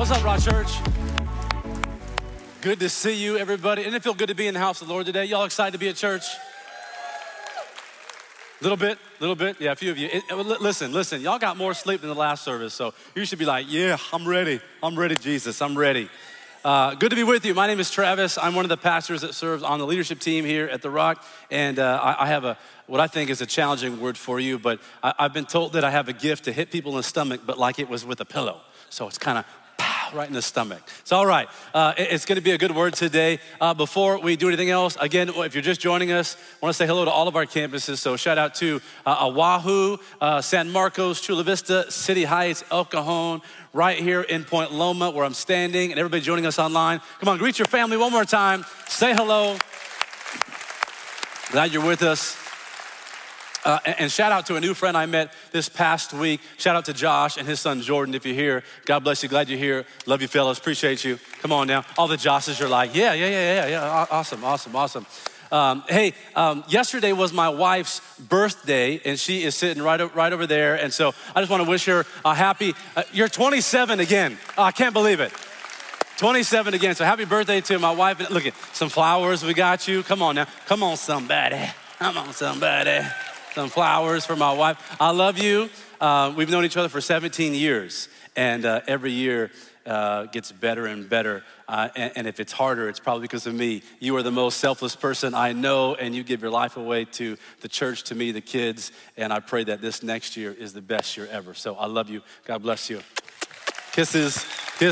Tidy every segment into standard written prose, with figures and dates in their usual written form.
What's up, Rock Church? Good to see you, everybody. And it feel good to be in the house of the Lord today. Y'all excited to be at church? Little bit. Yeah, a few of you. Listen, y'all got more sleep than the last service, so you should be like, yeah, I'm ready, Jesus, I'm ready. Good to be with you. My name is Travis. I'm one of the pastors that serves on the leadership team here at The Rock, and I have what I think is a challenging word for you, but I've been told that I have a gift to hit people in the stomach, but like it was with a pillow. So it's kind of right in the stomach. It's all right. It's going to be a good word today. Before we do anything else, again, if you're just joining us, I want to say hello to all of our campuses. So shout out to Oahu, San Marcos, Chula Vista, City Heights, El Cajon, right here in Point Loma where I'm standing, and everybody joining us online. Come on, greet your family one more time. Say hello. Glad you're with us. And shout out to a new friend I met this past week. Shout out to Josh and his son Jordan, if you're here. God bless you, glad you're here. Love you fellas, appreciate you. Come on now. All the Joshes are like, yeah. Awesome. Yesterday was my wife's birthday, and she is sitting right over there. And so I just want to wish her a happy, you're 27 again. I can't believe it. 27 again, so happy birthday to my wife. Look at some flowers we got you. Come on now, come on somebody. Some flowers for my wife. I love you. We've known each other for 17 years, and every year gets better and better. And if it's harder, it's probably because of me. You are the most selfless person I know, and you give your life away to the church, to me, the kids, and I pray that this next year is the best year ever. So I love you. God bless you. Kisses.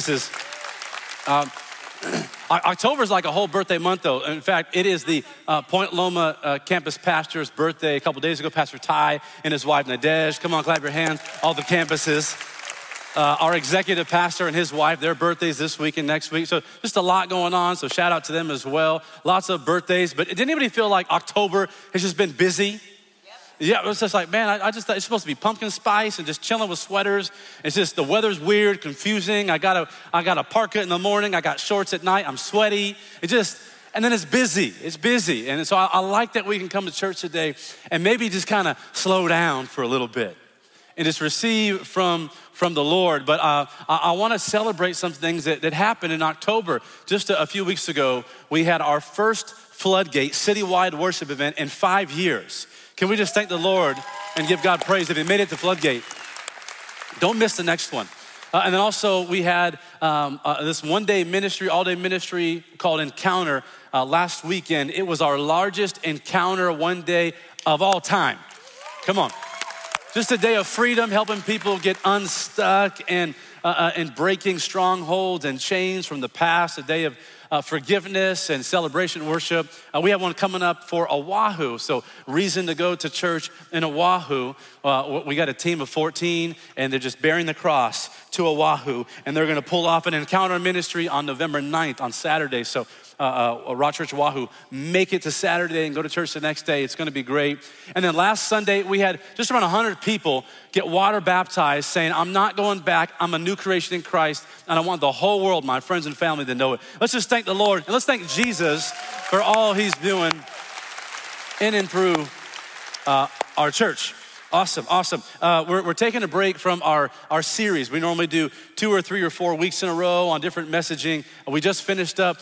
October's like a whole birthday month, though. In fact, it is the Point Loma campus pastor's birthday. A couple days ago, Pastor Ty and his wife, Nadej. Come on, clap your hands. All the campuses. Our executive pastor and his wife, their birthdays this week and next week. So just a lot going on, so shout out to them as well. Lots of birthdays, but did anybody feel like October has just been busy? Yeah, it was just like, man, I just thought it's supposed to be pumpkin spice and just chilling with sweaters. It's just the weather's weird, confusing. I got a parka in the morning. I got shorts at night. I'm sweaty. And then it's busy. And so I like that we can come to church today and maybe just kind of slow down for a little bit and just receive from the Lord. But I want to celebrate some things that happened in October. Just a few weeks ago, we had our first Floodgate citywide worship event in 5 years. Can we just thank the Lord and give God praise if He made it to Floodgate? Don't miss the next one. And then also we had this one-day ministry, all-day ministry called Encounter last weekend. It was our largest encounter one day of all time. Come on. Just a day of freedom, helping people get unstuck and breaking strongholds and chains from the past, a day of forgiveness and celebration worship. We have one coming up for Oahu, so reason to go to church in Oahu. We got a team of 14, and they're just bearing the cross to Oahu, and they're gonna pull off an encounter ministry on November 9th on Saturday. So Rock Church Oahu, make it to Saturday and go to church the next day. It's gonna be great. And then last Sunday, we had just around 100 people get water baptized saying, I'm not going back, I'm a new creation in Christ, and I want the whole world, my friends and family, to know it. Let's just thank the Lord, and let's thank Jesus for all He's doing in and through our church. Awesome. We're taking a break from our series. We normally do 2 or 3 or 4 weeks in a row on different messaging. We just finished up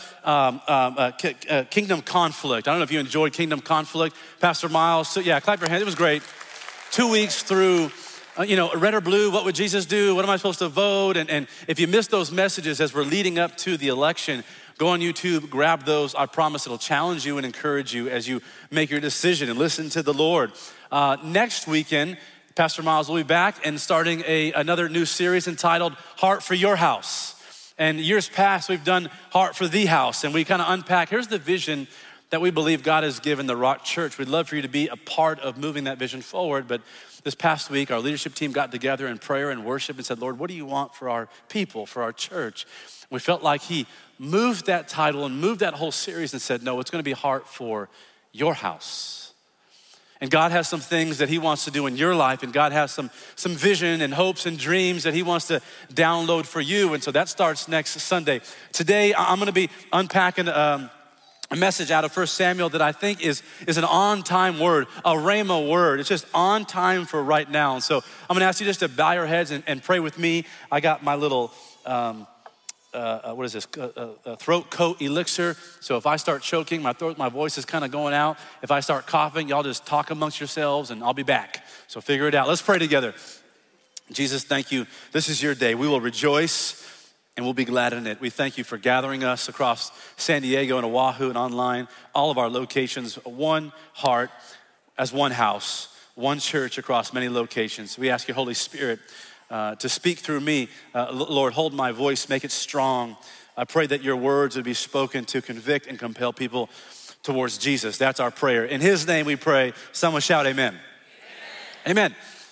Kingdom Conflict. I don't know if you enjoyed Kingdom Conflict. Pastor Miles, so yeah, clap your hands. It was great. 2 weeks through, red or blue, what would Jesus do? What am I supposed to vote? And if you missed those messages as we're leading up to the election, go on YouTube, grab those. I promise it'll challenge you and encourage you as you make your decision and listen to the Lord. Next weekend, Pastor Miles will be back and starting another new series entitled Heart for Your House. And years past, we've done Heart for the House, and we kind of unpack, here's the vision that we believe God has given the Rock Church. We'd love for you to be a part of moving that vision forward, but this past week, our leadership team got together in prayer and worship and said, Lord, what do you want for our people, for our church? We felt like He moved that title and moved that whole series and said, no, it's gonna be Heart for Your House. And God has some things that He wants to do in your life, and God has some vision and hopes and dreams that He wants to download for you. And so that starts next Sunday. Today, I'm gonna be unpacking a message out of 1 Samuel that I think is an on-time word, a rhema word. It's just on time for right now. And so I'm gonna ask you just to bow your heads and pray with me. I got my little what is this, throat coat elixir. So if I start choking, my voice is kind of going out. If I start coughing, y'all just talk amongst yourselves and I'll be back. So figure it out. Let's pray together. Jesus, thank you. This is your day. We will rejoice and we'll be glad in it. We thank you for gathering us across San Diego and Oahu and online, all of our locations, one heart as one house, one church across many locations. We ask your Holy Spirit to speak through me. Lord, hold my voice, make it strong. I pray that your words would be spoken to convict and compel people towards Jesus. That's our prayer. In his name we pray. Someone shout amen. Amen.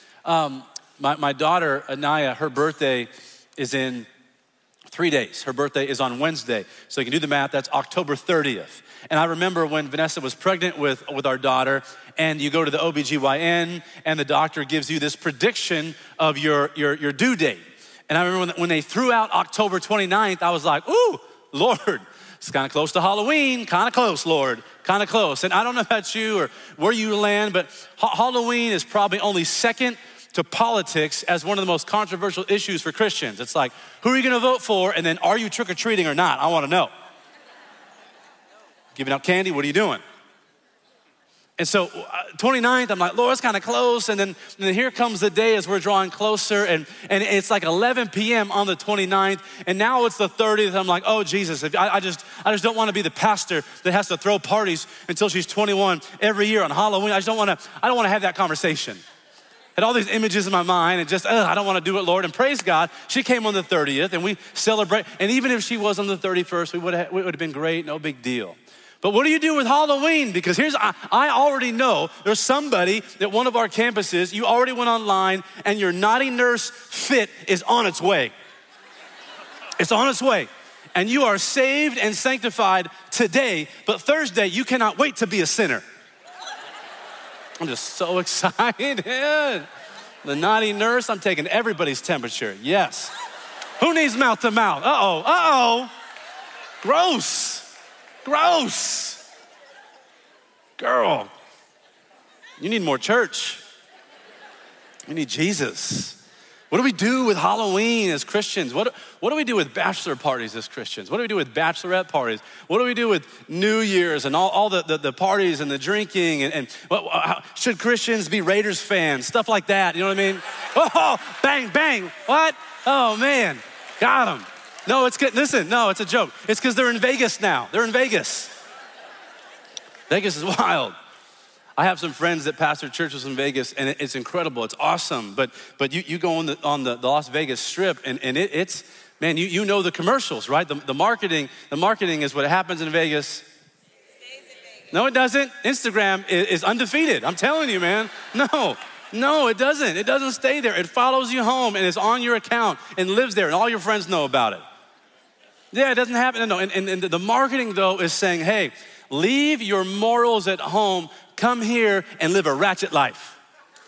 My daughter, Anaya, her birthday is in 3 days. Her birthday is on Wednesday. So you can do the math, that's October 30th. And I remember when Vanessa was pregnant with our daughter, and you go to the OBGYN and the doctor gives you this prediction of your due date. And I remember when they threw out October 29th, I was like, ooh, Lord, it's kind of close to Halloween, kind of close, Lord, kind of close. And I don't know about you or where you land, but Halloween is probably only second to politics as one of the most controversial issues for Christians. It's like, who are you gonna vote for? And then are you trick-or-treating or not? I wanna know. Giving out candy, what are you doing? And so 29th, I'm like, Lord, it's kind of close. And then here comes the day as we're drawing closer and it's like 11 p.m. on the 29th. And now it's the 30th. I'm like, oh Jesus, I just don't want to be the pastor that has to throw parties until she's 21 every year on Halloween. I don't want to have that conversation. Had all these images in my mind and just, I don't want to do it, Lord. And praise God, she came on the 30th and we celebrate. And even if she was on the 31st, we would have been great, no big deal. But what do you do with Halloween? Because I already know there's somebody at one of our campuses, you already went online and your naughty nurse fit is on its way. It's on its way. And you are saved and sanctified today, but Thursday you cannot wait to be a sinner. I'm just so excited. The naughty nurse, I'm taking everybody's temperature. Yes. Who needs mouth to mouth? Uh-oh. Gross. Girl, you need more church. You need Jesus. What do we do with Halloween as Christians? What do we do with bachelor parties as Christians? What do we do with bachelorette parties? What do we do with New Year's and all the parties and the drinking? And should Christians be Raiders fans? Stuff like that, you know what I mean? Oh, bang, bang, what? Oh man, got him. No, it's good. Listen, no, it's a joke. It's because they're in Vegas now. They're in Vegas. Vegas is wild. I have some friends that pastor churches in Vegas, and it's incredible. It's awesome. But you go on the Las Vegas Strip, and it's man, you know the commercials, right? The marketing is what happens in Vegas. No, it doesn't. Instagram is undefeated. I'm telling you, man. No, it doesn't. It doesn't stay there. It follows you home, and it's on your account and lives there, and all your friends know about it. Yeah, it doesn't happen. No, and the marketing though is saying, hey, leave your morals at home. Come here and live a ratchet life.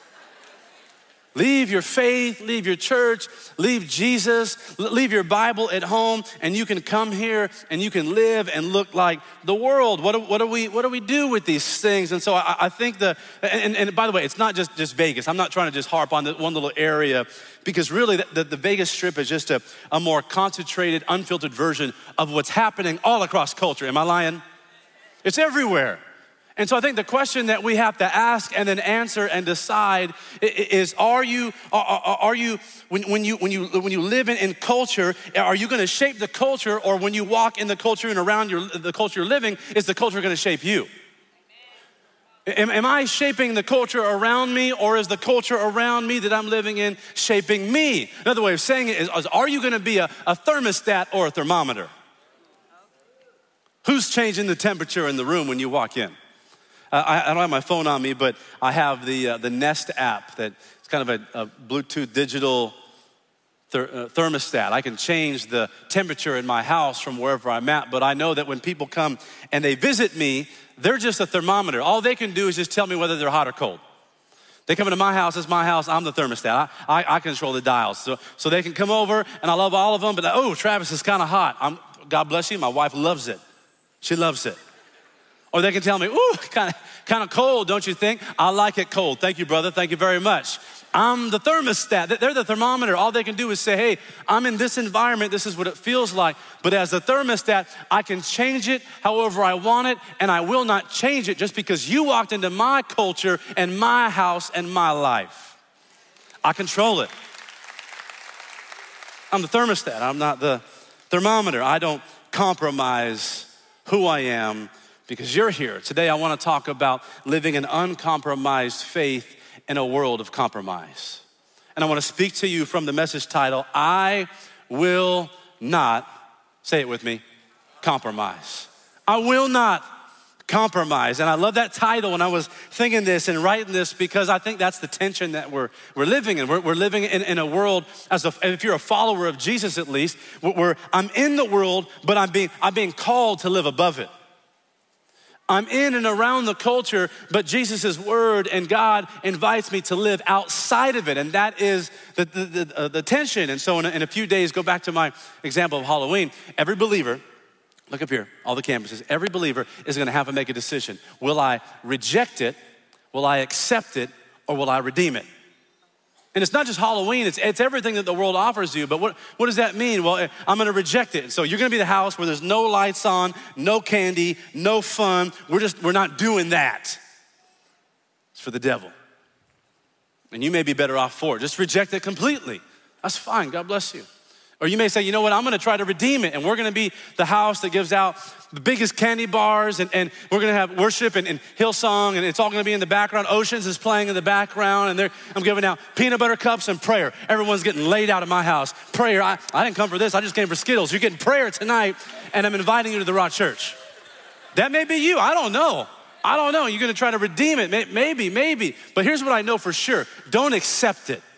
Leave your faith, leave your church, leave Jesus, leave your Bible at home, and you can come here and you can live and look like the world. What do we do with these things? And so I think and by the way, it's not just Vegas. I'm not trying to just harp on one little area, because really the Vegas Strip is just a more concentrated, unfiltered version of what's happening all across culture. Am I lying? It's everywhere. And so I think the question that we have to ask and then answer and decide is: Are you when you live in culture, are you going to shape the culture, or when you walk in the culture and around the culture you're living, is the culture going to shape you? Am I shaping the culture around me, or is the culture around me that I'm living in shaping me? Another way of saying it is: are you going to be a thermostat or a thermometer? Who's changing the temperature in the room when you walk in? I don't have my phone on me, but I have the Nest app that it's kind of a Bluetooth digital thermostat. I can change the temperature in my house from wherever I'm at, but I know that when people come and they visit me, they're just a thermometer. All they can do is just tell me whether they're hot or cold. They come into my house, it's my house, I'm the thermostat. I control the dials. So they can come over, and I love all of them, but Travis is kind of hot. God bless you, my wife loves it. She loves it. Or they can tell me, kind of cold, don't you think? I like it cold. Thank you, brother. Thank you very much. I'm the thermostat. They're the thermometer. All they can do is say, hey, I'm in this environment. This is what it feels like. But as the thermostat, I can change it however I want it, and I will not change it just because you walked into my culture and my house and my life. I control it. I'm the thermostat. I'm not the thermometer. I don't compromise who I am because you're here. Today I want to talk about living an uncompromised faith in a world of compromise. And I want to speak to you from the message title, I will not, say it with me, compromise. I will not compromise. And I love that title when I was thinking this and writing this because I think that's the tension that we're living in. We're living in a world, if you're a follower of Jesus at least, where I'm in the world, but I'm being called to live above it. I'm in and around the culture, but Jesus' word and God invites me to live outside of it. And that is the tension. And so in a few days, go back to my example of Halloween. Every believer, look up here, all the campuses, every believer is gonna have to make a decision. Will I reject it? Will I accept it? Or will I redeem it? And it's not just Halloween, it's everything that the world offers you. But what does that mean? Well, I'm gonna reject it. So you're gonna be the house where there's no lights on, no candy, no fun. We're not doing that. It's for the devil. And you may be better off for it. Just reject it completely. That's fine, God bless you. Or you may say, you know what, I'm gonna try to redeem it, and we're gonna be the house that gives out the biggest candy bars, and we're gonna have worship and Hillsong, and it's all gonna be in the background. Oceans is playing in the background, and I'm giving out peanut butter cups and prayer. Everyone's getting laid out at my house. Prayer, I didn't come for this, I just came for Skittles. You're getting prayer tonight, and I'm inviting you to the Rock Church. That may be you, I don't know. You're gonna try to redeem it, maybe. But here's what I know for sure, don't accept it.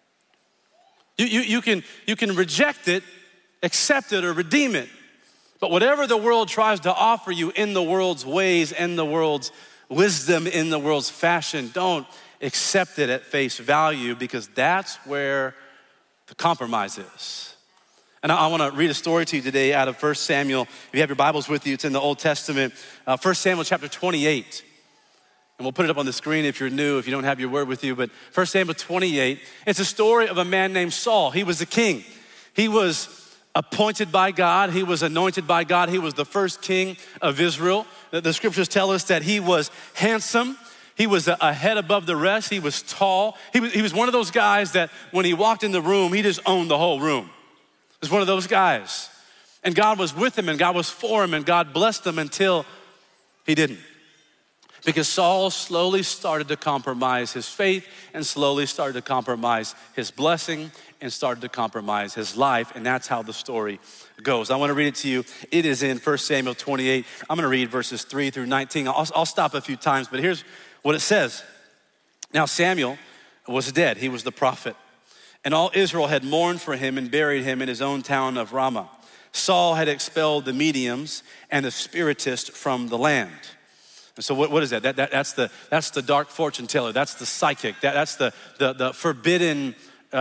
You can reject it, accept it, or redeem it. But whatever the world tries to offer you in the world's ways, in the world's wisdom, in the world's fashion, don't accept it at face value because that's where the compromise is. And I want to read a story to you today out of 1 Samuel. If you have your Bibles with you, it's in the Old Testament. 1 Samuel chapter 28. And we'll put it up on the screen if you're new, if you don't have your word with you. But 1 Samuel 28, it's a story of a man named Saul. He was a king. He was appointed by God. He was anointed by God. He was the first king of Israel. The scriptures tell us that he was handsome. He was a head above the rest. He was tall. He was one of those guys that when he walked in the room, he just owned the whole room. He was one of those guys. And God was with him and God was for him and God blessed him until he didn't. Because Saul slowly started to compromise his faith and slowly started to compromise his blessing and started to compromise his life. And that's how the story goes. I want to read it to you. It is in 1 Samuel 28. I'm going to read verses 3 through 19. I'll stop a few times, but here's what it says. Now Samuel was dead. He was the prophet. And all Israel had mourned for him and buried him in his own town of Ramah. Saul had expelled the mediums and the spiritists from the land. And so what is that? That's the dark fortune teller. That's the psychic. That's the forbidden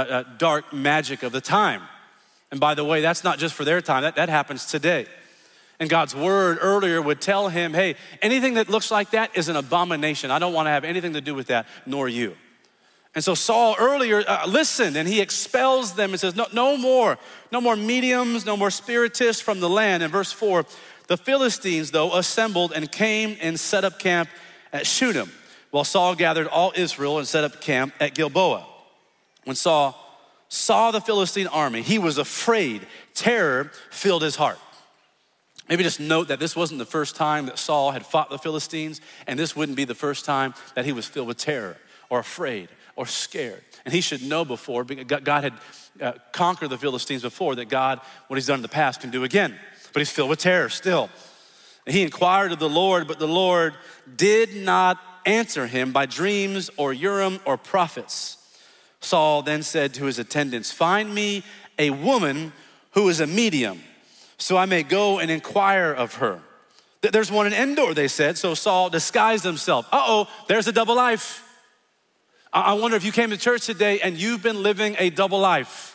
dark magic of the time. And by the way, that's not just for their time. That happens today. And God's word earlier would tell him, hey, anything that looks like that is an abomination. I don't want to have anything to do with that, nor you. And so Saul earlier listened and he expels them and says, no more mediums, no more spiritists from the land. In verse 4, the Philistines, though, assembled and came and set up camp at Shunem, while Saul gathered all Israel and set up camp at Gilboa. When Saul saw the Philistine army, he was afraid. Terror filled his heart. Maybe just note that this wasn't the first time that Saul had fought the Philistines, and this wouldn't be the first time that he was filled with terror or afraid or scared. And he should know before, because God had conquered the Philistines before, that God, what he's done in the past, can do again. But he's filled with terror still. And he inquired of the Lord, but the Lord did not answer him by dreams or Urim or prophets. Saul then said to his attendants, find me a woman who is a medium, so I may go and inquire of her. There's one in Endor, they said. So Saul disguised himself. There's a double life. I wonder if you came to church today and you've been living a double life.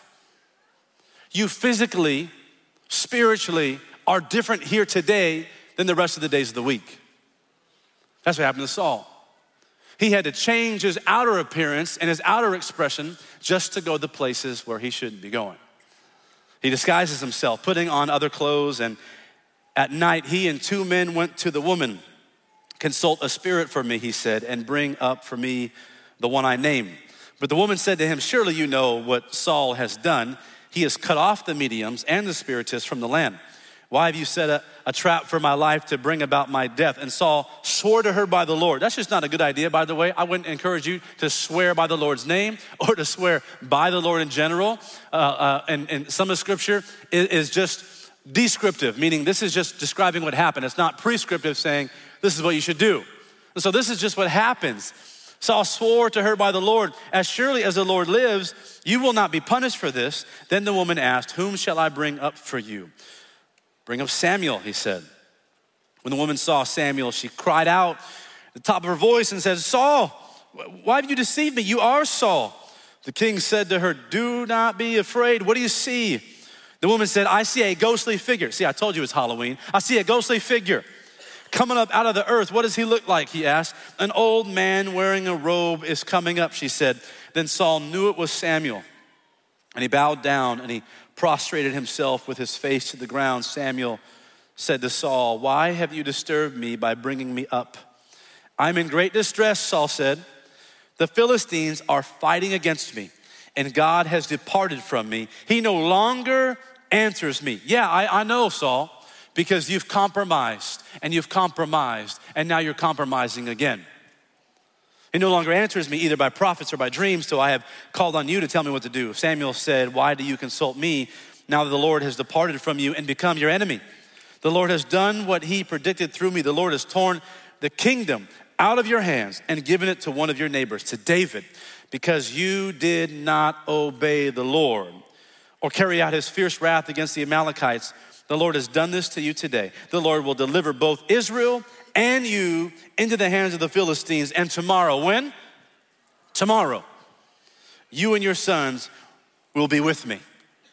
You physically, spiritually are different here today than the rest of the days of the week. That's what happened to Saul. He had to change his outer appearance and his outer expression just to go the places where he shouldn't be going. He disguises himself, putting on other clothes, and at night he and 2 men went to the woman. Consult a spirit for me, he said, and bring up for me the one I name. But the woman said to him, surely you know what Saul has done. He has cut off the mediums and the spiritists from the land. Why have you set a trap for my life to bring about my death? And Saul swore to her by the Lord. That's just not a good idea, by the way. I wouldn't encourage you to swear by the Lord's name or to swear by the Lord in general. And some of Scripture is just descriptive, meaning this is just describing what happened. It's not prescriptive saying this is what you should do. And so this is just what happens. Saul swore to her by the Lord, as surely as the Lord lives, you will not be punished for this. Then the woman asked, whom shall I bring up for you? Bring up Samuel, he said. When the woman saw Samuel, she cried out at the top of her voice and said, Saul, why have you deceived me? You are Saul. The king said to her, do not be afraid. What do you see? The woman said, I see a ghostly figure. See, I told you it's Halloween. I see a ghostly figure coming up out of the earth. What does he look like? He asked. An old man wearing a robe is coming up, she said. Then Saul knew it was Samuel. And he bowed down and he prostrated himself with his face to the ground. Samuel said to Saul, why have you disturbed me by bringing me up? I'm in great distress, Saul said. The Philistines are fighting against me, and God has departed from me. He no longer answers me. Yeah, I know, Saul, because you've compromised, and now you're compromising again. He no longer answers me either by prophets or by dreams, so I have called on you to tell me what to do. Samuel said, why do you consult me now that the Lord has departed from you and become your enemy? The Lord has done what he predicted through me. The Lord has torn the kingdom out of your hands and given it to one of your neighbors, to David, because you did not obey the Lord or carry out his fierce wrath against the Amalekites. The Lord has done this to you today. The Lord will deliver both Israel and you into the hands of the Philistines. And tomorrow, when? Tomorrow, you and your sons will be with me.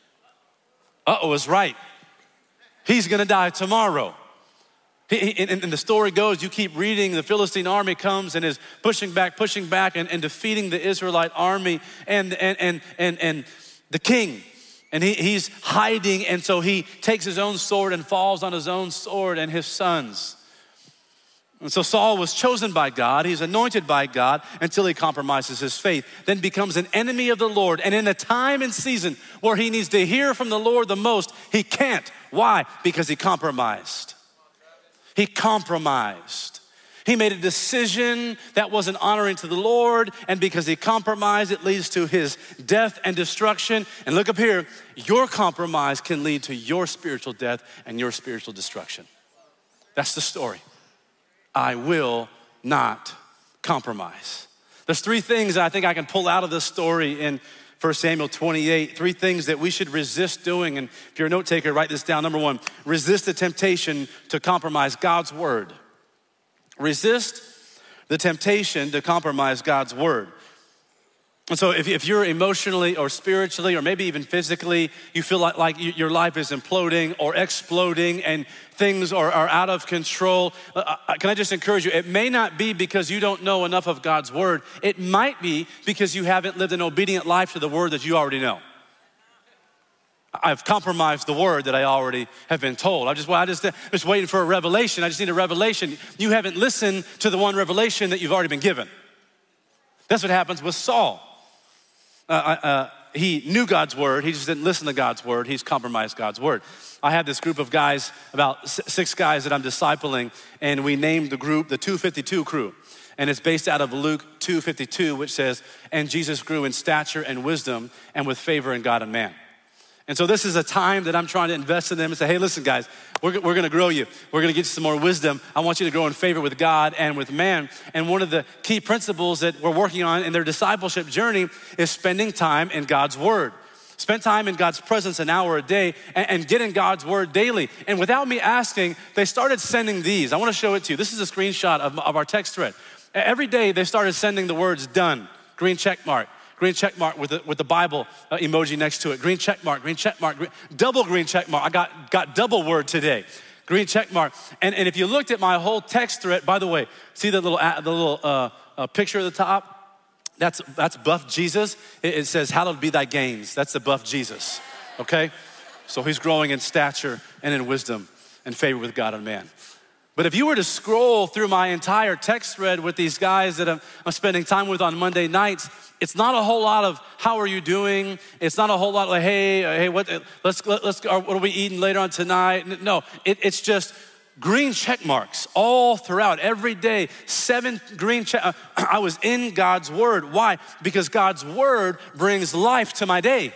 It's right. He's gonna die tomorrow. And the story goes, you keep reading, the Philistine army comes and is pushing back and defeating the Israelite army and the king. And he's hiding, and so he takes his own sword and falls on his own sword and his sons. And so Saul was chosen by God, he's anointed by God until he compromises his faith, then becomes an enemy of the Lord. And in a time and season where he needs to hear from the Lord the most, he can't. Why? Because he compromised. He compromised. He made a decision that wasn't honoring to the Lord, and because he compromised, it leads to his death and destruction. And look up here, your compromise can lead to your spiritual death and your spiritual destruction. That's the story. I will not compromise. There's 3 things that I think I can pull out of this story in 1 Samuel 28, 3 things that we should resist doing. And if you're a note taker, write this down. Number 1, resist the temptation to compromise God's word. Resist the temptation to compromise God's word. And so if you're emotionally or spiritually or maybe even physically, you feel like your life is imploding or exploding and things are out of control, can I just encourage you, it may not be because you don't know enough of God's word. It might be because you haven't lived an obedient life to the word that you already know. I've compromised the word that I already have been told. I'm just waiting for a revelation. I just need a revelation. You haven't listened to the one revelation that you've already been given. That's what happens with Saul. He knew God's word. He just didn't listen to God's word. He's compromised God's word. I have this group of guys, about 6 guys that I'm discipling, and we named the group the 252 crew. And it's based out of Luke 2:52, which says, and Jesus grew in stature and wisdom and with favor in God and man. And so this is a time that I'm trying to invest in them and say, hey, listen, guys, we're gonna grow you. We're gonna get you some more wisdom. I want you to grow in favor with God and with man. And one of the key principles that we're working on in their discipleship journey is spending time in God's word. Spend time in God's presence an hour a day and get in God's word daily. And without me asking, they started sending these. I wanna show it to you. This is a screenshot of our text thread. Every day they started sending the words done, green check mark. Green check mark with the Bible emoji next to it. Green check mark, double green check mark. I got double word today. Green check mark. And if you looked at my whole text thread, by the way, see the little a picture at the top. That's buff Jesus. It says, hallowed be thy gains. That's the buff Jesus, okay? So he's growing in stature and in wisdom and favor with God and man. But if you were to scroll through my entire text thread with these guys that I'm spending time with on Monday nights, it's not a whole lot of how are you doing? It's not a whole lot like, hey, what are we eating later on tonight? No, it's just green check marks all throughout, every day, 7 green check. I was in God's word. Why? Because God's word brings life to my day.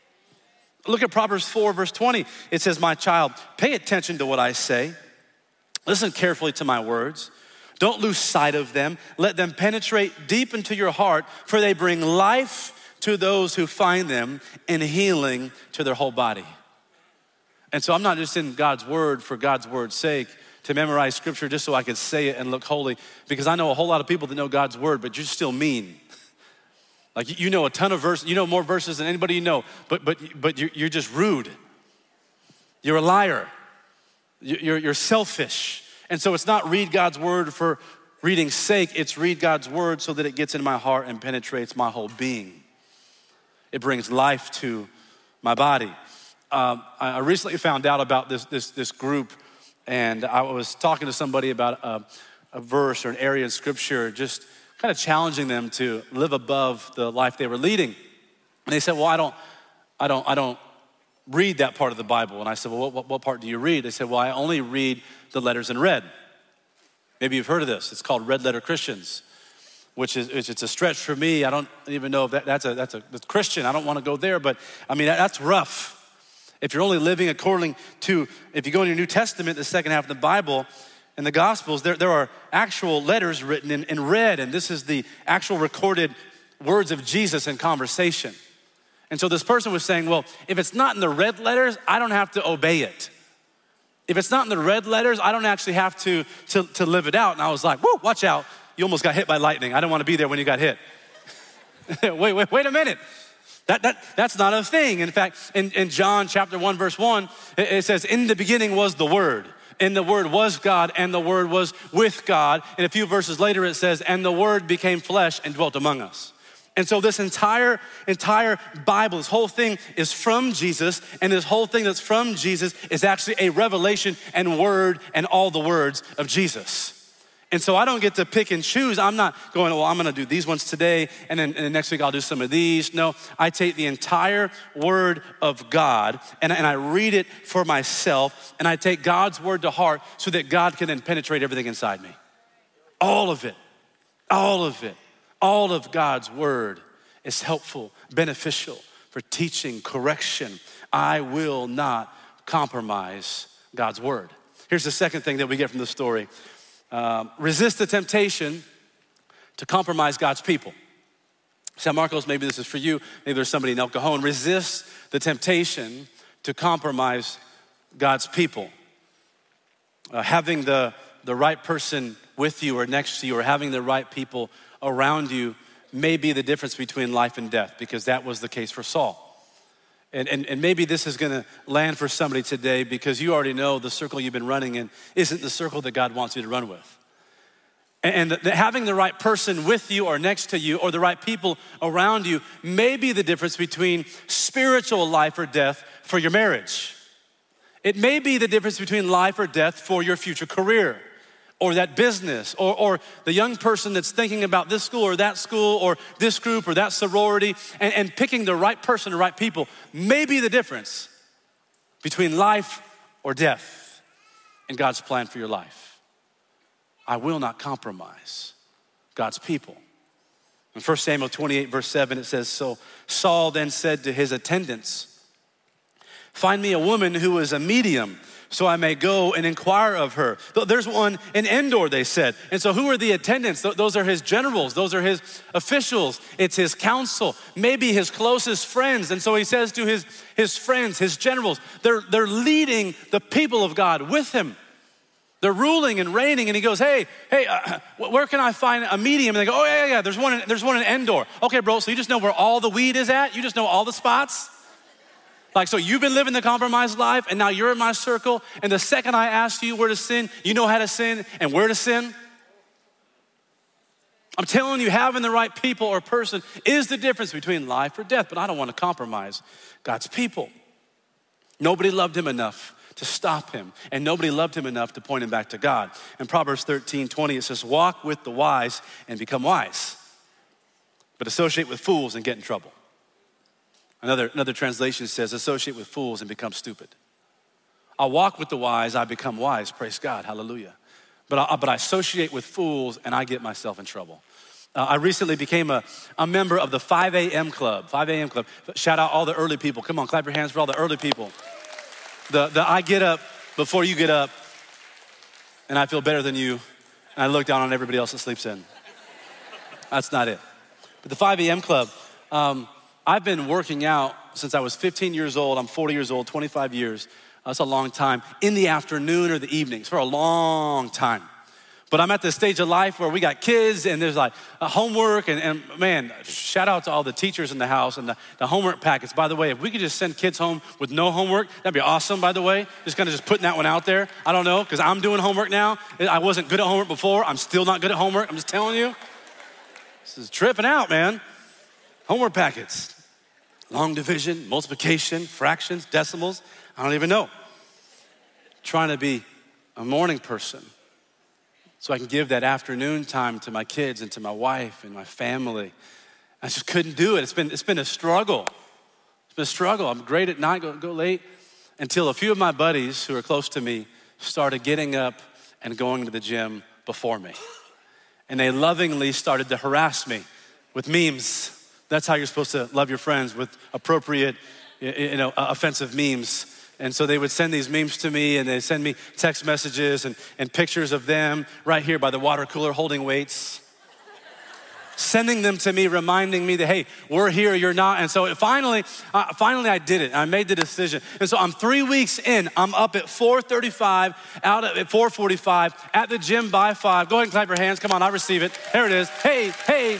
Look at Proverbs 4, verse 20. It says, my child, pay attention to what I say. Listen carefully to my words. Don't lose sight of them. Let them penetrate deep into your heart, for they bring life to those who find them and healing to their whole body. And so I'm not just in God's word for God's word's sake to memorize scripture just so I could say it and look holy, because I know a whole lot of people that know God's word, but you're still mean. Like you know a ton of verses, you know more verses than anybody you know, but you're just rude. You're a liar. You're selfish. And so it's not read God's word for reading's sake, it's read God's word so that it gets into my heart and penetrates my whole being. It brings life to my body. I recently found out about this group, and I was talking to somebody about a verse or an area in scripture, just kind of challenging them to live above the life they were leading. And they said, well, I don't read that part of the Bible. And I said, well, what part do you read? They said, well, I only read the letters in red. Maybe you've heard of this. It's called Red Letter Christians, which it's a stretch for me. I don't even know if that's Christian. I don't want to go there, but I mean, that's rough. If you're only living according to, if you go in your New Testament, the second half of the Bible, in the Gospels, there are actual letters written in red, and this is the actual recorded words of Jesus in conversation. And so this person was saying, well, if it's not in the red letters, I don't have to obey it. If it's not in the red letters, I don't actually have to live it out. And I was like, whoa, watch out. You almost got hit by lightning. I didn't want to be there when you got hit. wait a minute. That's not a thing. In fact, in John chapter 1, verse 1, it says, in the beginning was the Word, and the Word was God, and the Word was with God. And a few verses later it says, and the Word became flesh and dwelt among us. And so this entire Bible, this whole thing is from Jesus, and this whole thing that's from Jesus is actually a revelation and word and all the words of Jesus. And so I don't get to pick and choose. I'm not going, well, I'm gonna do these ones today, and then next week I'll do some of these. No, I take the entire word of God and I read it for myself, and I take God's word to heart so that God can then penetrate everything inside me. All of it, all of it. All of God's word is helpful, beneficial for teaching, correction. I will not compromise God's word. Here's the second thing that we get from the story. Resist the temptation to compromise God's people. San Marcos, maybe this is for you. Maybe there's somebody in El Cajon. Resist the temptation to compromise God's people. Having the right person with you or next to you, or having the right people around you may be the difference between life and death, because that was the case for Saul. And maybe this is gonna land for somebody today, because you already know the circle you've been running in isn't the circle that God wants you to run with. And having the right person with you or next to you, or the right people around you, may be the difference between spiritual life or death for your marriage. It may be the difference between life or death for your future career, or that business, or the young person that's thinking about this school or this group or that sorority, and picking the right person, the right people may be the difference between life or death in God's plan for your life. I will not compromise God's people. In 1 Samuel 28, verse 7, it says, so Saul then said to his attendants, find me a woman who is a medium, so I may go and inquire of her. There's one in Endor, they said. And so who are the attendants? Those are his generals. Those are his officials. It's his council, maybe his closest friends. And so he says to his friends, his generals, they're leading the people of God with him. They're ruling and reigning. And he goes, hey, where can I find a medium? And they go, oh yeah, there's one in Endor. Okay, bro, so you just know where all the weed is at? You just know all the spots? Like, so you've been living the compromised life, and now you're in my circle, and the second I ask you where to sin, you know how to sin and where to sin? I'm telling you, having the right people or person is the difference between life or death, but I don't want to compromise God's people. Nobody loved him enough to stop him, and nobody loved him enough to point him back to God. In Proverbs 13:20, it says, walk with the wise and become wise, but associate with fools and get in trouble. Another translation says, associate with fools and become stupid. I walk with the wise, I become wise, praise God, hallelujah. But I associate with fools and I get myself in trouble. I recently became a member of the 5 a.m. club, 5 a.m. club. Shout out all the early people. Come on, clap your hands for all the early people. The I get up before you get up and I feel better than you and I look down on everybody else that sleeps in. That's not it. But the 5 a.m. club, I've been working out since I was 15 years old. I'm 40 years old, 25 years. That's a long time. In the afternoon or the evenings for a long time. But I'm at this stage of life where we got kids and there's like homework and man, shout out to all the teachers in the house and the homework packets. By the way, if we could just send kids home with no homework, that'd be awesome, by the way. Just kind of just putting that one out there. I don't know, because I'm doing homework now. I wasn't good at homework before. I'm still not good at homework. I'm just telling you. This is tripping out, man. Homework packets. Long division, multiplication, fractions, decimals. I don't even know. Trying to be a morning person so I can give that afternoon time to my kids and to my wife and my family. I just couldn't do it. It's been a struggle. It's been a struggle. I'm great at night, go late, until a few of my buddies who are close to me started getting up and going to the gym before me. And they lovingly started to harass me with memes. That's how you're supposed to love your friends, with appropriate, offensive memes. And so they would send these memes to me and they'd send me text messages and pictures of them right here by the water cooler holding weights. Sending them to me, reminding me that, hey, we're here, you're not. And so finally I did it. I made the decision. And so I'm 3 weeks in. I'm up at 4:35, out at 4:45, at the gym by 5. Go ahead and clap your hands. Come on, I receive it. Here it is. Hey.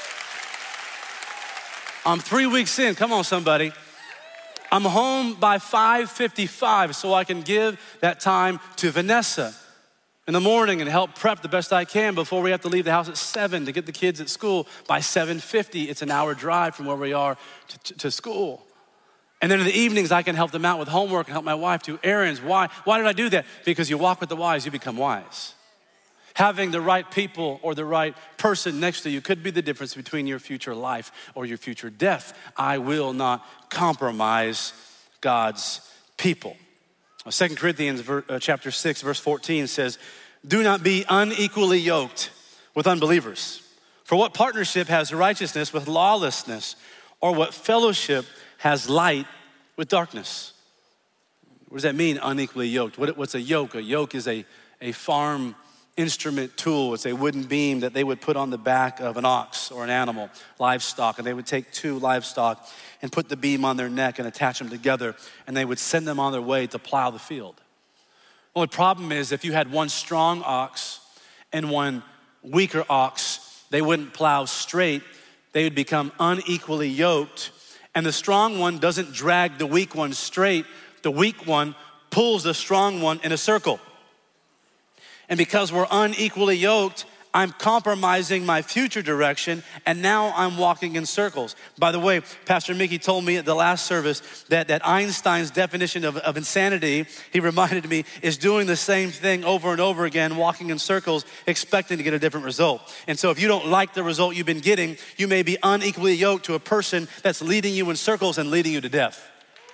I'm 3 weeks in. Come on, somebody. I'm home by 5:55 so I can give that time to Vanessa in the morning and help prep the best I can before we have to leave the house at 7 to get the kids at school. By 7:50, it's an hour drive from where we are to school. And then in the evenings, I can help them out with homework and help my wife do errands. Why did I do that? Because you walk with the wise, you become wise. Having the right people or the right person next to you could be the difference between your future life or your future death. I will not compromise God's people. 2 Corinthians chapter 6, verse 14 says, do not be unequally yoked with unbelievers. For what partnership has righteousness with lawlessness? Or what fellowship has light with darkness? What does that mean, unequally yoked? What's a yoke? A yoke is a farm instrument tool. It's a wooden beam that they would put on the back of an ox or an animal, livestock, and they would take two livestock and put the beam on their neck and attach them together, and they would send them on their way to plow the field. The only problem is if you had one strong ox and one weaker ox, they wouldn't plow straight. They would become unequally yoked, and the strong one doesn't drag the weak one straight. The weak one pulls the strong one in a circle. And because we're unequally yoked, I'm compromising my future direction, and now I'm walking in circles. By the way, Pastor Mickey told me at the last service that Einstein's definition of insanity, he reminded me, is doing the same thing over and over again, walking in circles, expecting to get a different result. And so if you don't like the result you've been getting, you may be unequally yoked to a person that's leading you in circles and leading you to death.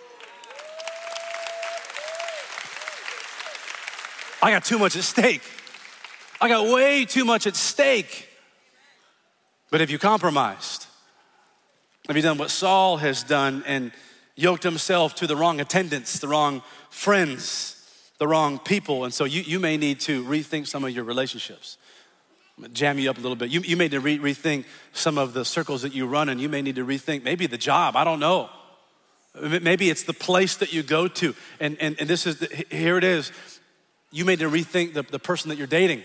I got too much at stake. I got way too much at stake. But if you compromised, if you done what Saul has done and yoked himself to the wrong attendants, the wrong friends, the wrong people, and so you may need to rethink some of your relationships. I'm gonna jam you up a little bit. You may need to rethink some of the circles that you run in. You may need to rethink maybe the job, I don't know. Maybe it's the place that you go to. And this is, here it is. You may need to rethink the person that you're dating.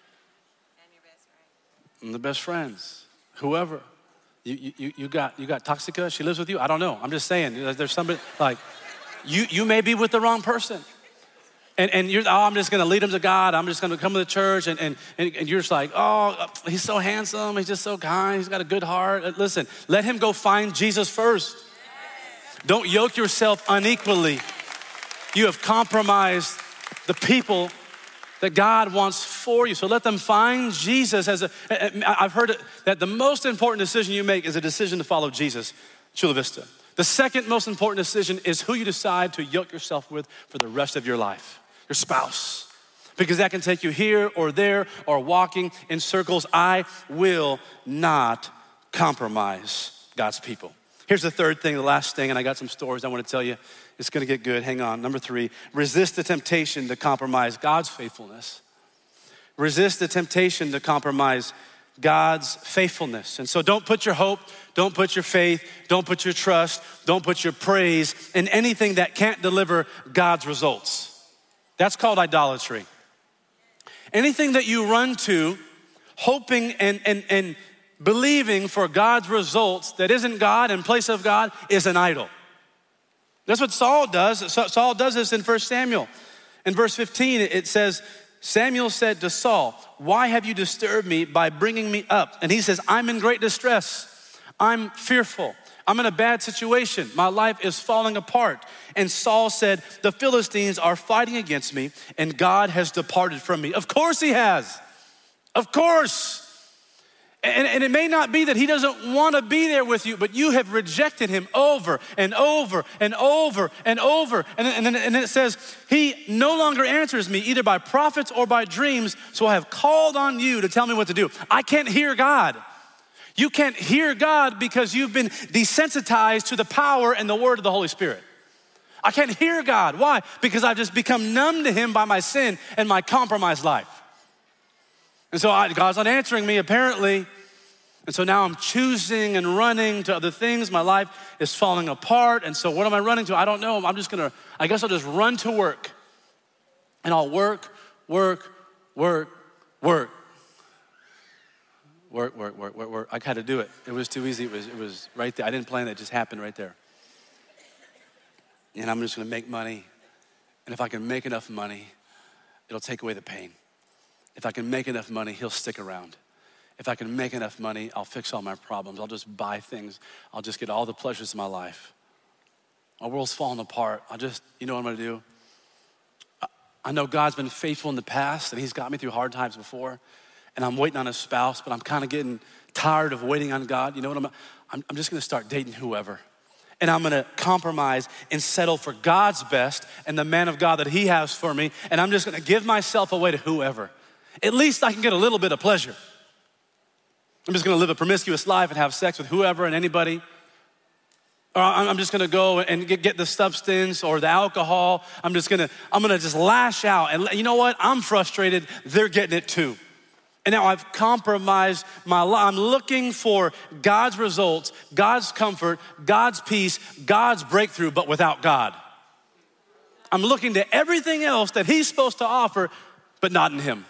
And the best friends, whoever. You got Toxica, she lives with you? I don't know, I'm just saying, there's somebody, like, you may be with the wrong person. And you're, I'm just gonna lead them to God. I'm just gonna come to the church. And you're just like, oh, he's so handsome. He's just so kind. He's got a good heart. Listen, let him go find Jesus first. Don't yoke yourself unequally. You have compromised the people that God wants for you. So let them find Jesus. I've heard that the most important decision you make is a decision to follow Jesus, Chula Vista. The second most important decision is who you decide to yoke yourself with for the rest of your life, your spouse. Because that can take you here or there or walking in circles. I will not compromise God's people. Here's the third thing, the last thing, and I got some stories I want to tell you. It's gonna get good, hang on. Number 3, resist the temptation to compromise God's faithfulness. Resist the temptation to compromise God's faithfulness. And so don't put your hope, don't put your faith, don't put your trust, don't put your praise in anything that can't deliver God's results. That's called idolatry. Anything that you run to hoping and believing for God's results that isn't God in place of God is an idol. That's what Saul does. Saul does this in 1 Samuel. In verse 15, it says, Samuel said to Saul, why have you disturbed me by bringing me up? And he says, I'm in great distress. I'm fearful. I'm in a bad situation. My life is falling apart. And Saul said, the Philistines are fighting against me and God has departed from me. Of course he has. Of course. And it may not be that he doesn't want to be there with you, but you have rejected him over and over and over and over. And then it says, he no longer answers me either by prophets or by dreams, so I have called on you to tell me what to do. I can't hear God. You can't hear God because you've been desensitized to the power and the word of the Holy Spirit. I can't hear God. Why? Because I've just become numb to him by my sin and my compromised life. And so God's not answering me apparently. And so now I'm choosing and running to other things. My life is falling apart. And so what am I running to? I don't know. I guess I'll just run to work. And I'll work. I had to do it. It was too easy. It was right there. I didn't plan it. It just happened right there. And I'm just gonna make money. And if I can make enough money, it'll take away the pain. If I can make enough money, he'll stick around. If I can make enough money, I'll fix all my problems. I'll just buy things. I'll just get all the pleasures of my life. My world's falling apart. You know what I'm gonna do? I know God's been faithful in the past and he's got me through hard times before. And I'm waiting on a spouse, but I'm kind of getting tired of waiting on God. You know what I'm just gonna start dating whoever. And I'm gonna compromise and settle for God's best and the man of God that he has for me. And I'm just gonna give myself away to whoever. At least I can get a little bit of pleasure. I'm just gonna live a promiscuous life and have sex with whoever and anybody. Or I'm just gonna go and get the substance or the alcohol. I'm gonna just lash out. And you know what? I'm frustrated, they're getting it too. And now I've compromised my life. I'm looking for God's results, God's comfort, God's peace, God's breakthrough, but without God. I'm looking to everything else that he's supposed to offer, but not in him.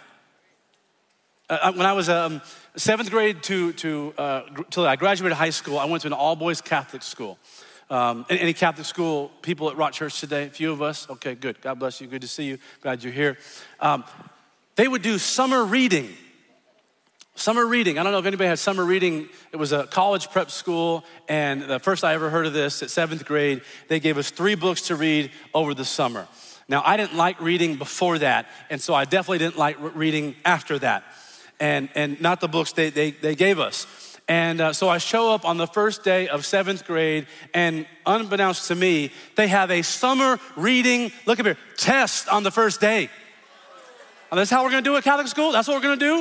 When I was 7th grade till I graduated high school, I went to an all-boys Catholic school. Any Catholic school people at Rock Church today? A few of us? Okay, good. God bless you. Good to see you. Glad you're here. They would do summer reading. Summer reading. I don't know if anybody had summer reading. It was a college prep school, and the first I ever heard of this at 7th grade, they gave us 3 books to read over the summer. Now, I didn't like reading before that, and so I definitely didn't like reading after that. And not the books they gave us. And so I show up on the first day of 7th grade, and unbeknownst to me, they have a summer reading, look up here, test on the first day. And that's how we're gonna do it at Catholic school? That's what we're gonna do?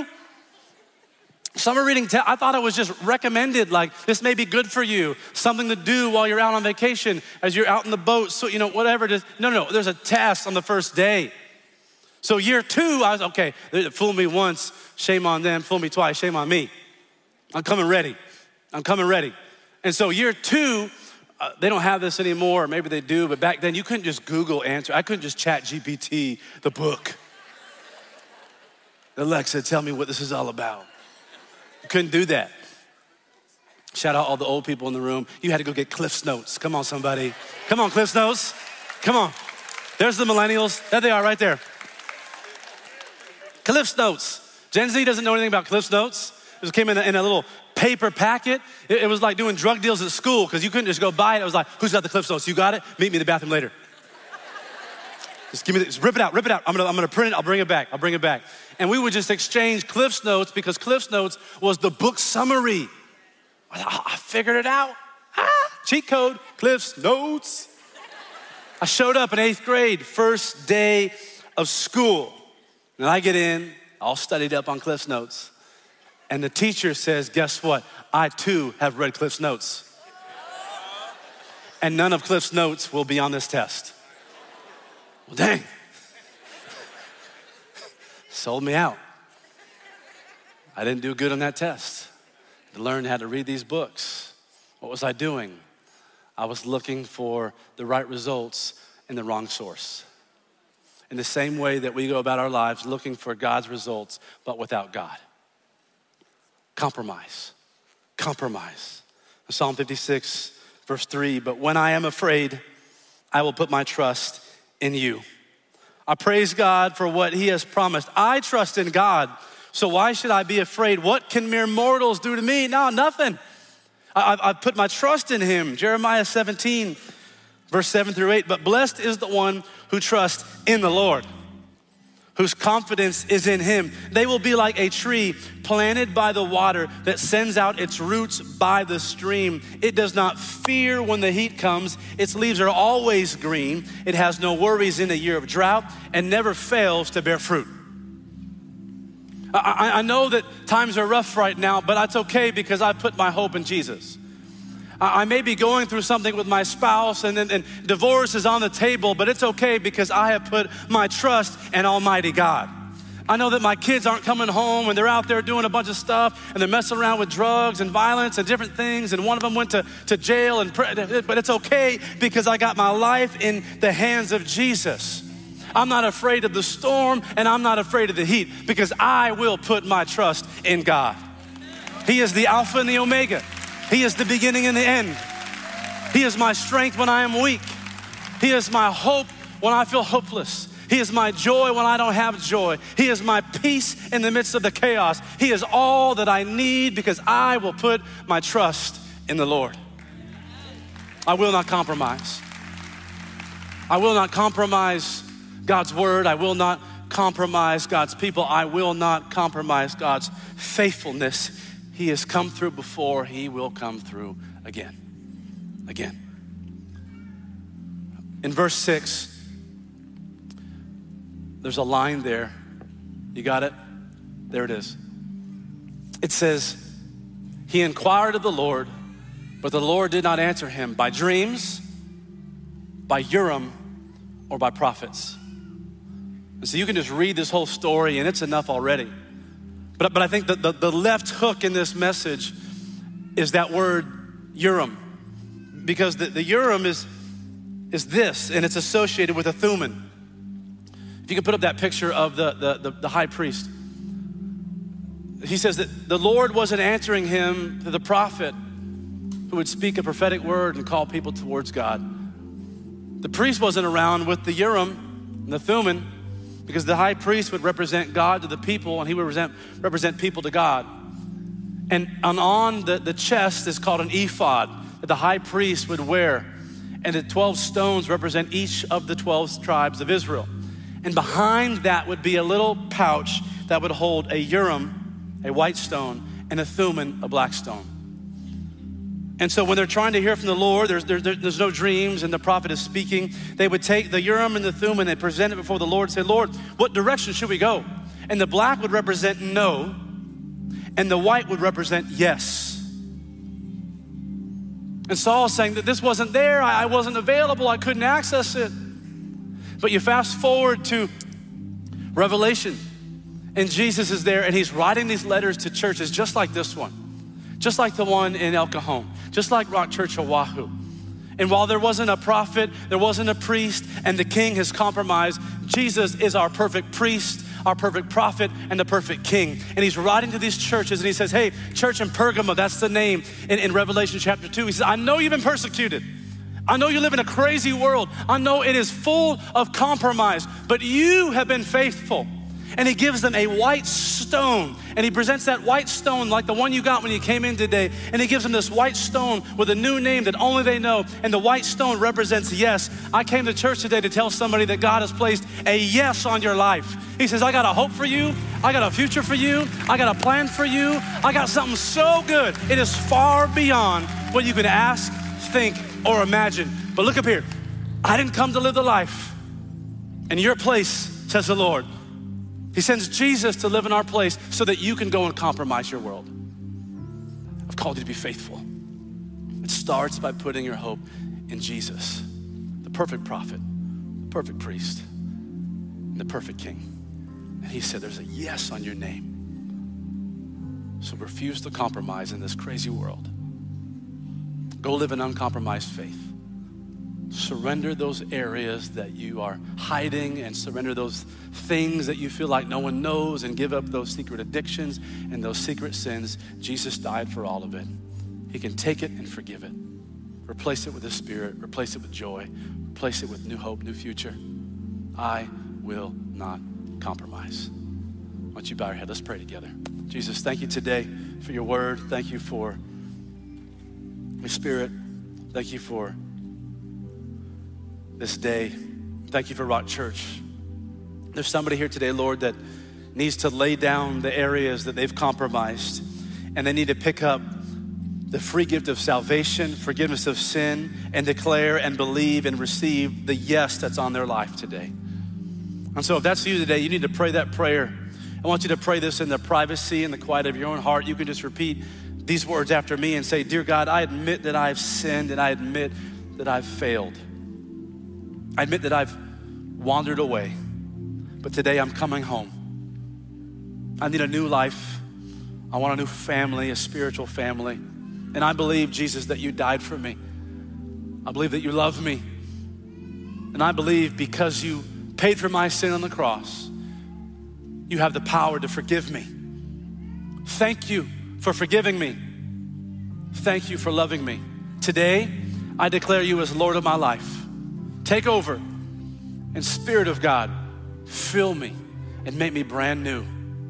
Summer reading test, I thought it was just recommended, like this may be good for you, something to do while you're out on vacation, as you're out in the boat, so whatever. No, there's a test on the first day. So year 2, I was, okay, they fooled me once, shame on them. Fooled me twice, shame on me. I'm coming ready. And so year 2, they don't have this anymore, or maybe they do, but back then you couldn't just Google answer. I couldn't just chat GPT the book. Alexa, tell me what this is all about. You couldn't do that. Shout out all the old people in the room. You had to go get Cliff's Notes. Come on, somebody. Come on, Cliff's Notes. Come on. There's the millennials. There they are right there. Cliff's Notes. Gen Z doesn't know anything about Cliff's Notes. It came in a little paper packet. It was like doing drug deals at school because you couldn't just go buy it. It was like, who's got the Cliff's Notes? You got it? Meet me in the bathroom later. Just give me just rip it out. I'm gonna print it, I'll bring it back. And we would just exchange Cliff's Notes because Cliff's Notes was the book summary. I figured it out. Cheat code, Cliff's Notes. I showed up in 8th grade, first day of school. And I get in, all studied up on Cliff's Notes. And the teacher says, guess what? I too have read Cliff's Notes. And none of Cliff's Notes will be on this test. Well, dang. Sold me out. I didn't do good on that test. I learned how to read these books. What was I doing? I was looking for the right results in the wrong source. In the same way that we go about our lives looking for God's results, but without God. Compromise. Psalm 56, verse 3, but when I am afraid, I will put my trust in you. I praise God for what he has promised. I trust in God, so why should I be afraid? What can mere mortals do to me? No, nothing. I've put my trust in him. Jeremiah 17, verse 7 through 8, but blessed is the one who trusts in the Lord, whose confidence is in him. They will be like a tree planted by the water that sends out its roots by the stream. It does not fear when the heat comes. Its leaves are always green. It has no worries in a year of drought and never fails to bear fruit. I know that times are rough right now, but that's okay because I put my hope in Jesus. I may be going through something with my spouse and divorce is on the table, but it's okay because I have put my trust in Almighty God. I know that my kids aren't coming home and they're out there doing a bunch of stuff and they're messing around with drugs and violence and different things, and one of them went to jail, but it's okay because I got my life in the hands of Jesus. I'm not afraid of the storm and I'm not afraid of the heat because I will put my trust in God. He is the Alpha and the Omega. He is the beginning and the end. He is my strength when I am weak. He is my hope when I feel hopeless. He is my joy when I don't have joy. He is my peace in the midst of the chaos. He is all that I need because I will put my trust in the Lord. I will not compromise. I will not compromise God's word. I will not compromise God's people. I will not compromise God's faithfulness. He has come through before. He will come through again. In verse 6, there's a line there. You got it? There it is. It says, he inquired of the Lord, but the Lord did not answer him by dreams, by Urim, or by prophets. And so you can just read this whole story and it's enough already. But I think that the left hook in this message is that word Urim. Because the Urim is this, and it's associated with a Thummim. If you can put up that picture of the high priest. He says that the Lord wasn't answering him to the prophet who would speak a prophetic word and call people towards God. The priest wasn't around with the Urim and the Thummim, because the high priest would represent God to the people and he would represent people to God. And on the chest is called an ephod that the high priest would wear. And the 12 stones represent each of the 12 tribes of Israel. And behind that would be a little pouch that would hold a Urim, a white stone, and a Thummim, a black stone. And so when they're trying to hear from the Lord, there's no dreams and the prophet is speaking, they would take the Urim and the Thummim and they present it before the Lord and say, Lord, what direction should we go? And the black would represent no, and the white would represent yes. And Saul's saying that this wasn't there, I wasn't available, I couldn't access it. But you fast forward to Revelation, and Jesus is there and he's writing these letters to churches just like this one. Just like the one in El Cajon, just like Rock Church Oahu. And while there wasn't a prophet, there wasn't a priest, and the king has compromised, Jesus is our perfect priest, our perfect prophet, and the perfect king. And he's writing to these churches and he says, hey, church in Pergamum, that's the name in Revelation chapter 2. He says, I know you've been persecuted, I know you live in a crazy world. I know it is full of compromise, but you have been faithful. And he gives them a white stone, and he presents that white stone like the one you got when you came in today, and he gives them this white stone with a new name that only they know, and the white stone represents yes. I came to church today to tell somebody that God has placed a yes on your life. He says, I got a hope for you, I got a future for you, I got a plan for you, I got something so good. It is far beyond what you could ask, think, or imagine. But look up here, I didn't come to live the life in your place, says the Lord. He sends Jesus to live in our place so that you can go and compromise your world. I've called you to be faithful. It starts by putting your hope in Jesus, the perfect prophet, the perfect priest, and the perfect king. And he said, there's a yes on your name. So refuse to compromise in this crazy world. Go live an uncompromised faith. Surrender those areas that you are hiding, and surrender those things that you feel like no one knows, and give up those secret addictions and those secret sins. Jesus died for all of it. He can take it and forgive it. Replace it with His Spirit, replace it with joy, replace it with new hope, new future. I will not compromise. Why don't you bow your head? Let's pray together. Jesus, thank you today for your word. Thank you for your Spirit. Thank you for this day. Thank you for Rock Church. There's somebody here today, Lord, that needs to lay down the areas that they've compromised, and they need to pick up the free gift of salvation, forgiveness of sin, and declare and believe and receive the yes that's on their life today. And so if that's you today, you need to pray that prayer. I want you to pray this in the privacy and the quiet of your own heart. You can just repeat these words after me and say, Dear God, I admit that I've sinned, and I admit that I've failed. I admit that I've wandered away, but today I'm coming home. I need a new life. I want a new family, a spiritual family. And I believe, Jesus, that you died for me. I believe that you love me. And I believe because you paid for my sin on the cross, you have the power to forgive me. Thank you for forgiving me. Thank you for loving me. Today, I declare you as Lord of my life. Take over, and Spirit of God, fill me and make me brand new.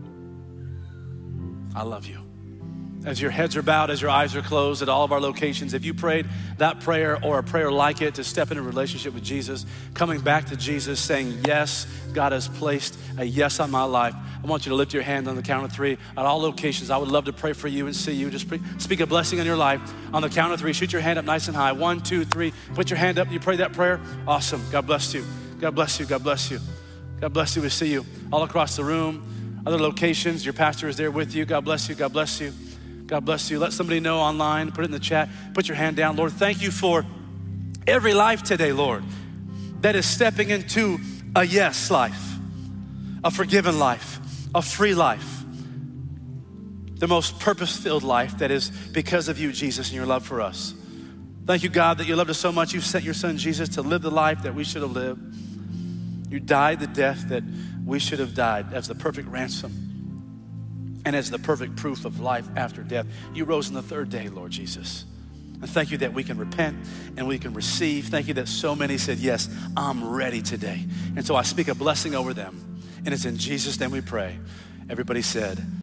I love you. As your heads are bowed, as your eyes are closed at all of our locations, if you prayed that prayer or a prayer like it to step into a relationship with Jesus, coming back to Jesus saying, yes, God has placed a yes on my life, I want you to lift your hand on the count of three at all locations. I would love to pray for you and see you. Just speak a blessing on your life. On the count of three, shoot your hand up nice and high. 1, 2, 3. Put your hand up. You pray that prayer. Awesome. God bless you. God bless you. God bless you. God bless you. We see you all across the room. Other locations, your pastor is there with you. God bless you. God bless you. God bless you. Let somebody know online. Put it in the chat. Put your hand down. Lord, thank you for every life today, Lord, that is stepping into a yes life, a forgiven life, a free life, the most purpose-filled life that is because of you, Jesus, and your love for us. Thank you, God, that you loved us so much. You sent your son, Jesus, to live the life that we should have lived. You died the death that we should have died as the perfect ransom and as the perfect proof of life after death. You rose on the third day, Lord Jesus. And thank you that we can repent and we can receive. Thank you that so many said, yes, I'm ready today. And so I speak a blessing over them. And it's in Jesus' name we pray. Everybody said,